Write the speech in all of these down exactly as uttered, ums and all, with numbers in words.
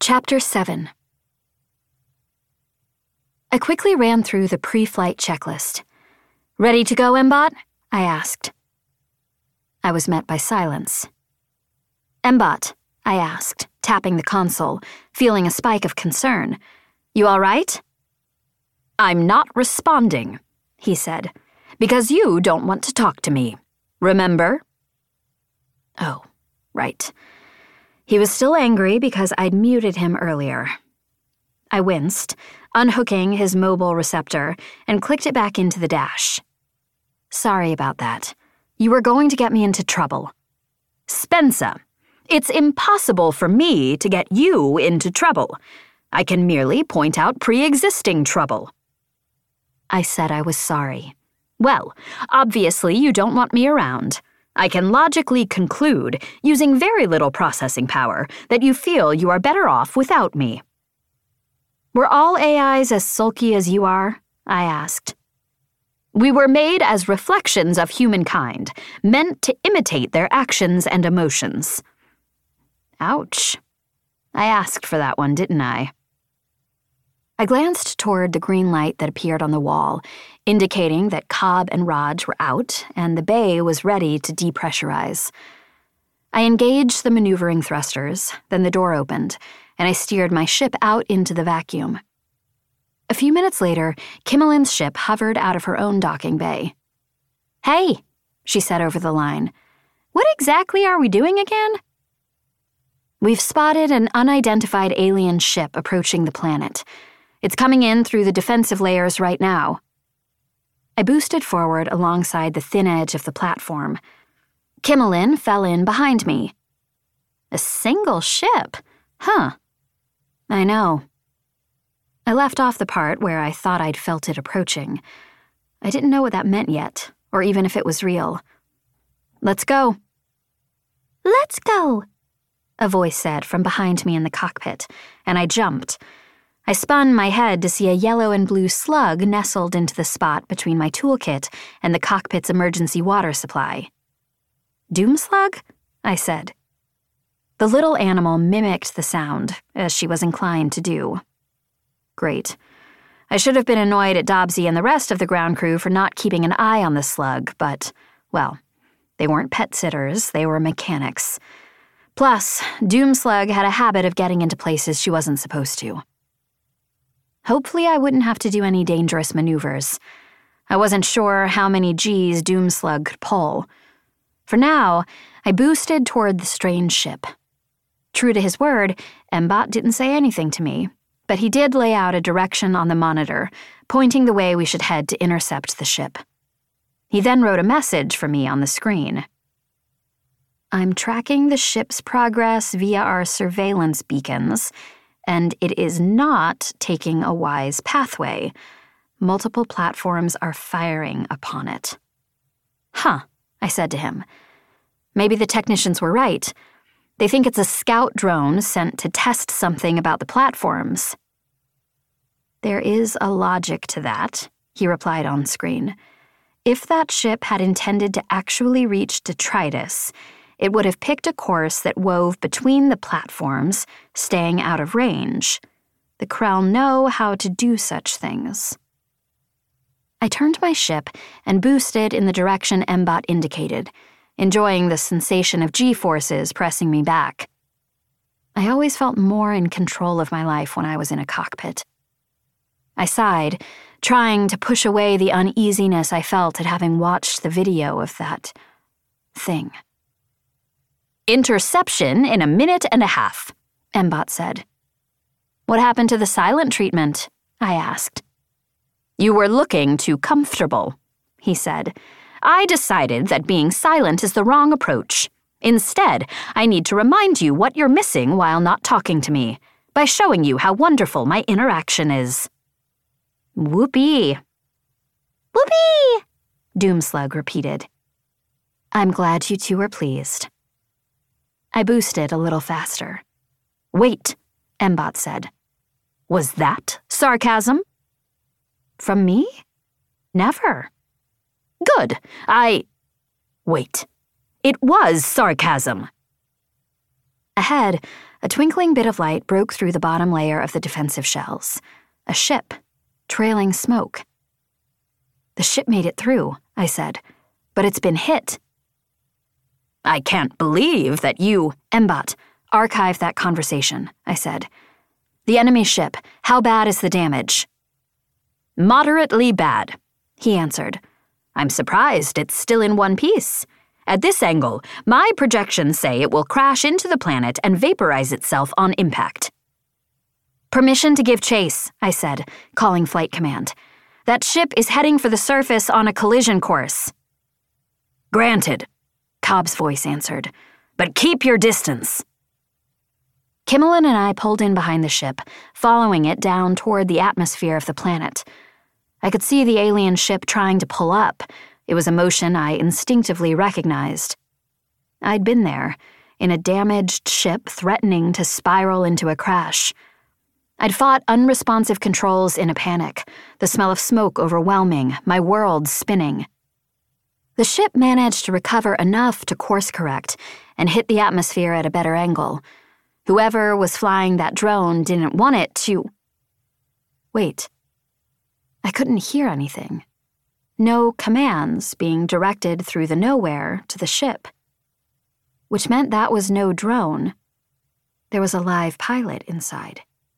Chapter seven. I quickly ran through the pre-flight checklist. "Ready to go, Mbot?" I asked. I was met by silence. "Mbot," I asked, tapping the console, feeling a spike of concern. "You all right?" "I'm not responding," he said, "because you don't want to talk to me. Remember?" Oh, right. He was still angry because I'd muted him earlier. I winced, unhooking his mobile receptor, and clicked it back into the dash. "Sorry about that. You were going to get me into trouble." "Spensa, it's impossible for me to get you into trouble. I can merely point out pre-existing trouble." I said I was sorry. "Well, obviously you don't want me around. I can logically conclude, using very little processing power, that you feel you are better off without me." "Were all A Is as sulky as you are?" I asked. "We were made as reflections of humankind, meant to imitate their actions and emotions." Ouch. I asked for that one, didn't I? I glanced toward the green light that appeared on the wall, indicating that Cobb and Raj were out and the bay was ready to depressurize. I engaged the maneuvering thrusters, then the door opened, and I steered my ship out into the vacuum. A few minutes later, Kimmelin's ship hovered out of her own docking bay. "Hey," she said over the line, "what exactly are we doing again?" "We've spotted an unidentified alien ship approaching the planet. It's coming in through the defensive layers right now." I boosted forward alongside the thin edge of the platform. Kimmelin fell in behind me. A single ship? Huh. I know. I left off the part where I thought I'd felt it approaching. I didn't know what that meant yet, or even if it was real. "Let's go." "Let's go," a voice said from behind me in the cockpit, and I jumped. I spun my head to see a yellow and blue slug nestled into the spot between my toolkit and the cockpit's emergency water supply. "Doomslug?" I said. The little animal mimicked the sound, as she was inclined to do. Great. I should have been annoyed at Dobbsy and the rest of the ground crew for not keeping an eye on the slug, but, well, they weren't pet sitters, they were mechanics. Plus, Doomslug had a habit of getting into places she wasn't supposed to. Hopefully I wouldn't have to do any dangerous maneuvers. I wasn't sure how many G's Doomslug could pull. For now, I boosted toward the strange ship. True to his word, Mbot didn't say anything to me, but he did lay out a direction on the monitor, pointing the way we should head to intercept the ship. He then wrote a message for me on the screen. "I'm tracking the ship's progress via our surveillance beacons, and it is not taking a wise pathway. Multiple platforms are firing upon it." "Huh," I said to him. Maybe the technicians were right. They think it's a scout drone sent to test something about the platforms. "There is a logic to that," he replied on screen. "If that ship had intended to actually reach Detritus, it would have picked a course that wove between the platforms, staying out of range. The Krell know how to do such things." I turned my ship and boosted in the direction Mbot indicated, enjoying the sensation of G-forces pressing me back. I always felt more in control of my life when I was in a cockpit. I sighed, trying to push away the uneasiness I felt at having watched the video of that thing. "Interception in a minute and a half," Mbot said. "What happened to the silent treatment?" I asked. "You were looking too comfortable," he said. "I decided that being silent is the wrong approach. Instead, I need to remind you what you're missing while not talking to me, by showing you how wonderful my interaction is." "Whoopee." "Whoopee," Doomslug repeated. "I'm glad you two are pleased." I boosted a little faster. "Wait," Mbot said. "Was that sarcasm?" "From me? Never." "Good. I..." "Wait. It was sarcasm." Ahead, a twinkling bit of light broke through the bottom layer of the defensive shells. A ship, trailing smoke. "The ship made it through," I said, "but it's been hit." "I can't believe that you—" "Embot, archive that conversation," I said. "The enemy ship, how bad is the damage?" "Moderately bad," he answered. "I'm surprised it's still in one piece. At this angle, my projections say it will crash into the planet and vaporize itself on impact." "Permission to give chase," I said, calling flight command. "That ship is heading for the surface on a collision course." "Granted," Cobb's voice answered, "but keep your distance." Kimmelin and I pulled in behind the ship, following it down toward the atmosphere of the planet. I could see the alien ship trying to pull up. It was a motion I instinctively recognized. I'd been there, in a damaged ship threatening to spiral into a crash. I'd fought unresponsive controls in a panic, the smell of smoke overwhelming, my world spinning. The ship managed to recover enough to course correct and hit the atmosphere at a better angle. Whoever was flying that drone didn't want it to... Wait. I couldn't hear anything. No commands being directed through the nowhere to the ship. Which meant that was no drone. There was a live pilot inside.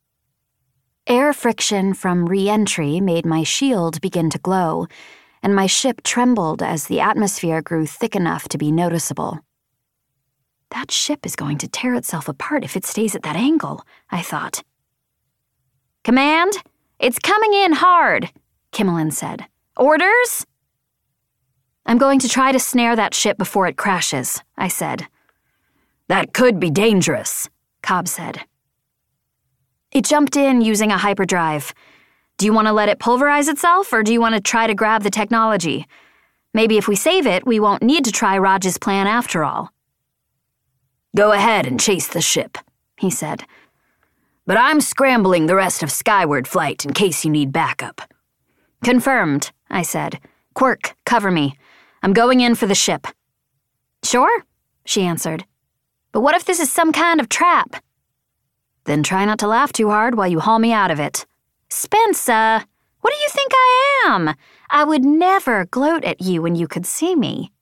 Air friction from re-entry made my shield begin to glow, and my ship trembled as the atmosphere grew thick enough to be noticeable. That ship is going to tear itself apart if it stays at that angle, I thought. "Command, it's coming in hard," Kimmelin said. "Orders?" "I'm going to try to snare that ship before it crashes," I said. "That could be dangerous," Cobb said. "It jumped in using a hyperdrive. Do you want to let it pulverize itself, or do you want to try to grab the technology? Maybe if we save it, we won't need to try Raj's plan after all." "Go ahead and chase the ship," he said. "But I'm scrambling the rest of Skyward Flight in case you need backup." "Confirmed," I said. "Quirk, cover me. I'm going in for the ship." "Sure," she answered. "But what if this is some kind of trap?" "Then try not to laugh too hard while you haul me out of it." "Spencer, what do you think I am? I would never gloat at you when you could see me."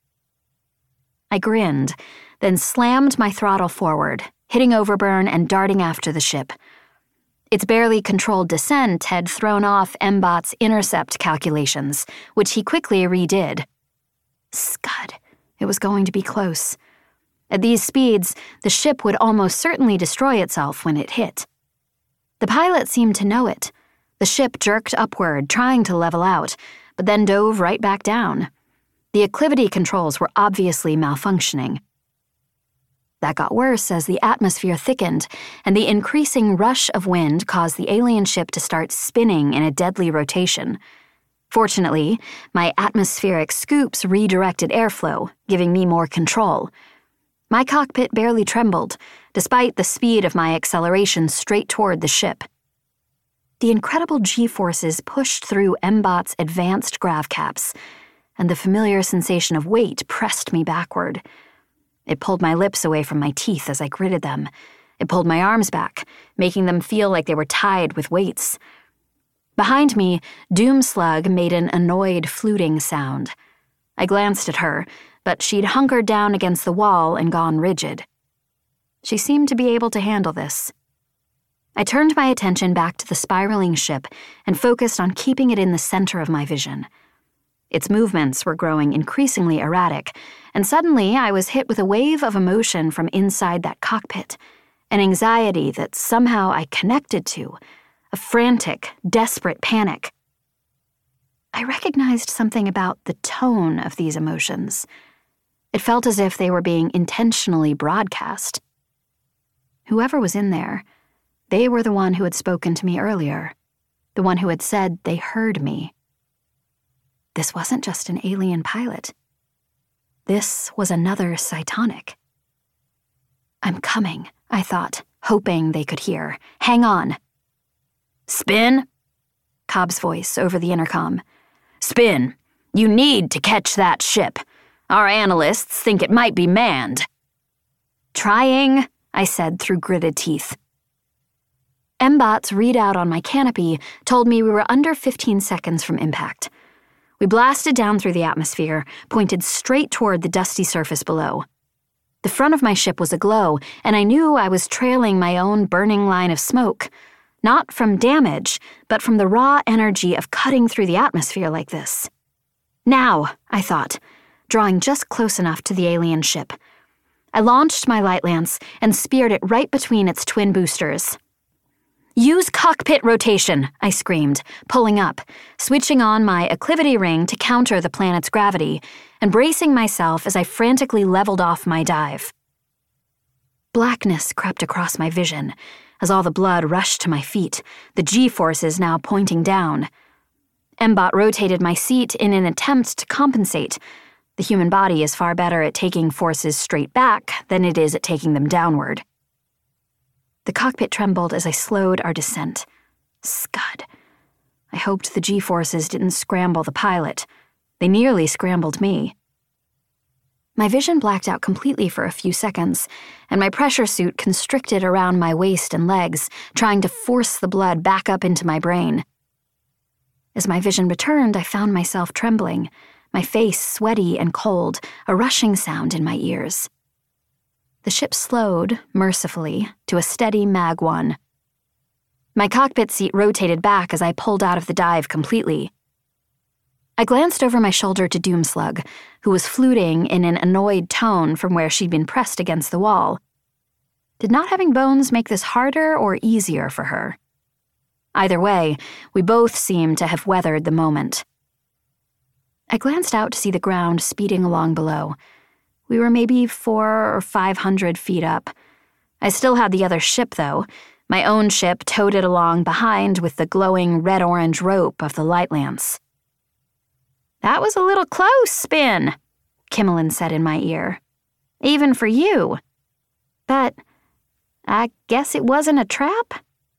I grinned, then slammed my throttle forward, hitting Overburn and darting after the ship. Its barely controlled descent had thrown off Embot's intercept calculations, which he quickly redid. Scud, it was going to be close. At these speeds, the ship would almost certainly destroy itself when it hit. The pilot seemed to know it. The ship jerked upward, trying to level out, but then dove right back down. The acclivity controls were obviously malfunctioning. That got worse as the atmosphere thickened, and the increasing rush of wind caused the alien ship to start spinning in a deadly rotation. Fortunately, my atmospheric scoops redirected airflow, giving me more control. My cockpit barely trembled, despite the speed of my acceleration straight toward the ship. The incredible G-forces pushed through Embot's advanced grav caps, and the familiar sensation of weight pressed me backward. It pulled my lips away from my teeth as I gritted them. It pulled my arms back, making them feel like they were tied with weights. Behind me, Doomslug made an annoyed fluting sound. I glanced at her, but she'd hunkered down against the wall and gone rigid. She seemed to be able to handle this. I turned my attention back to the spiraling ship and focused on keeping it in the center of my vision. Its movements were growing increasingly erratic, and suddenly I was hit with a wave of emotion from inside that cockpit, an anxiety that somehow I connected to, a frantic, desperate panic. I recognized something about the tone of these emotions. It felt as if they were being intentionally broadcast. Whoever was in there, they were the one who had spoken to me earlier, the one who had said they heard me. This wasn't just an alien pilot. This was another Cytonic. "I'm coming," I thought, hoping they could hear. "Hang on." "Spin?" Cobb's voice over the intercom. "Spin, you need to catch that ship. Our analysts think it might be manned." "Trying," I said through gritted teeth. M-BOT's readout on my canopy told me we were under fifteen seconds from impact. We blasted down through the atmosphere, pointed straight toward the dusty surface below. The front of my ship was aglow, and I knew I was trailing my own burning line of smoke, not from damage, but from the raw energy of cutting through the atmosphere like this. Now, I thought, drawing just close enough to the alien ship. I launched my light lance and speared it right between its twin boosters. "Use cockpit rotation," I screamed, pulling up, switching on my acclivity ring to counter the planet's gravity, and bracing myself as I frantically leveled off my dive. Blackness crept across my vision as all the blood rushed to my feet, the G-forces now pointing down. M-BOT rotated my seat in an attempt to compensate. The human body is far better at taking forces straight back than it is at taking them downward. The cockpit trembled as I slowed our descent. Scud. I hoped the G-forces didn't scramble the pilot. They nearly scrambled me. My vision blacked out completely for a few seconds, and my pressure suit constricted around my waist and legs, trying to force the blood back up into my brain. As my vision returned, I found myself trembling, my face sweaty and cold, a rushing sound in my ears. The ship slowed, mercifully, to a steady Mag one. My cockpit seat rotated back as I pulled out of the dive completely. I glanced over my shoulder to Doomslug, who was fluting in an annoyed tone from where she'd been pressed against the wall. Did not having bones make this harder or easier for her? Either way, we both seemed to have weathered the moment. I glanced out to see the ground speeding along below. We were maybe four or five hundred feet up. I still had the other ship, though. My own ship towed it along behind with the glowing red-orange rope of the light lance. "That was a little close, Spin," Kimmelin said in my ear. "Even for you. But I guess it wasn't a trap?"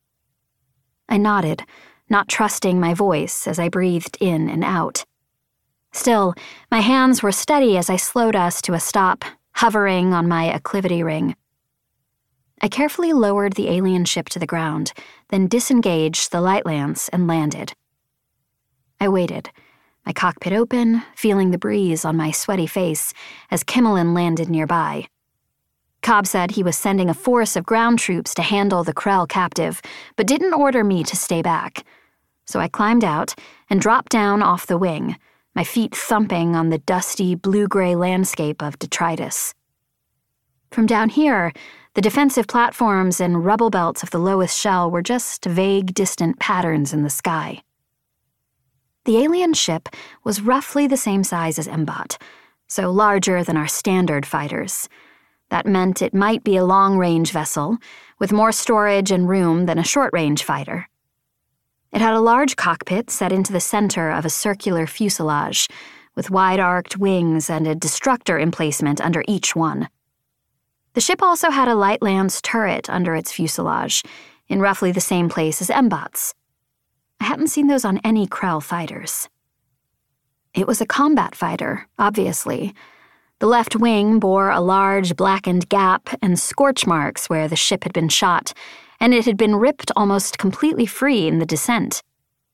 I nodded, not trusting my voice as I breathed in and out. Still, my hands were steady as I slowed us to a stop, hovering on my acclivity ring. I carefully lowered the alien ship to the ground, then disengaged the light lance and landed. I waited, my cockpit open, feeling the breeze on my sweaty face as Kimmelin landed nearby. Cobb said he was sending a force of ground troops to handle the Krell captive, but didn't order me to stay back. So I climbed out and dropped down off the wing, my feet thumping on the dusty blue-gray landscape of detritus. From down here, the defensive platforms and rubble belts of the lowest shell were just vague, distant patterns in the sky. The alien ship was roughly the same size as M-BOT, so larger than our standard fighters. That meant it might be a long-range vessel, with more storage and room than a short-range fighter. It had a large cockpit set into the center of a circular fuselage, with wide-arced wings and a destructor emplacement under each one. The ship also had a light lance turret under its fuselage, in roughly the same place as M-BOT's. I hadn't seen those on any Krell fighters. It was a combat fighter, obviously. The left wing bore a large blackened gap and scorch marks where the ship had been shot, and it had been ripped almost completely free in the descent.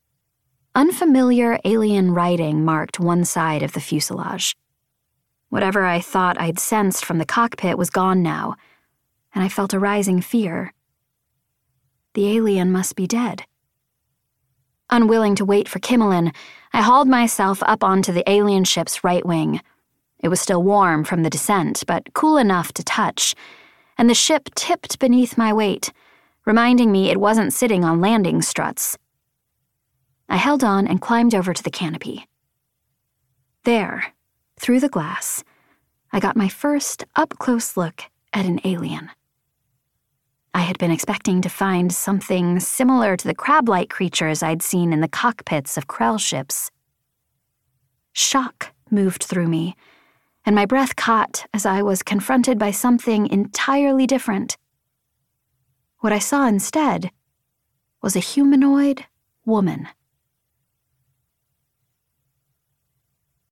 Unfamiliar alien writing marked one side of the fuselage. Whatever I thought I'd sensed from the cockpit was gone now, and I felt a rising fear. The alien must be dead. Unwilling to wait for Kimmelin, I hauled myself up onto the alien ship's right wing. It was still warm from the descent, but cool enough to touch, and the ship tipped beneath my weight, reminding me it wasn't sitting on landing struts. I held on and climbed over to the canopy. There, through the glass, I got my first up-close look at an alien. I had been expecting to find something similar to the crab-like creatures I'd seen in the cockpits of Krell ships. Shock moved through me, and my breath caught as I was confronted by something entirely different. What I saw instead was a humanoid woman.